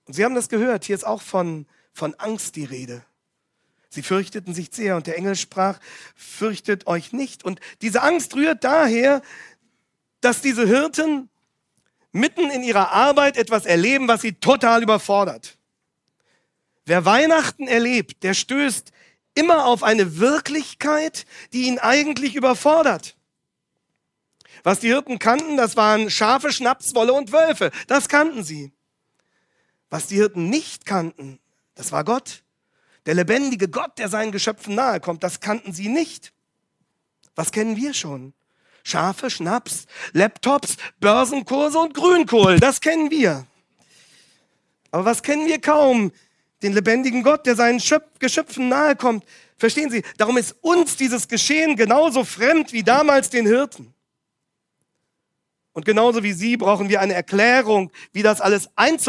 Und Sie haben das gehört, hier ist auch von Angst die Rede. Sie fürchteten sich sehr und der Engel sprach, fürchtet euch nicht. Und diese Angst rührt daher, dass diese Hirten mitten in ihrer Arbeit etwas erleben, was sie total überfordert. Wer Weihnachten erlebt, der stößt immer auf eine Wirklichkeit, die ihn eigentlich überfordert. Was die Hirten kannten, das waren Schafe, Schnaps, Wolle und Wölfe. Das kannten sie. Was die Hirten nicht kannten, das war Gott. Der lebendige Gott, der seinen Geschöpfen nahe kommt, das kannten sie nicht. Was kennen wir schon? Schafe, Schnaps, Laptops, Börsenkurse und Grünkohl, das kennen wir. Aber was kennen wir kaum? Den lebendigen Gott, der seinen Geschöpfen nahe kommt. Verstehen Sie? Darum ist uns dieses Geschehen genauso fremd wie damals den Hirten. Und genauso wie Sie brauchen wir eine Erklärung, wie das alles einzuordnen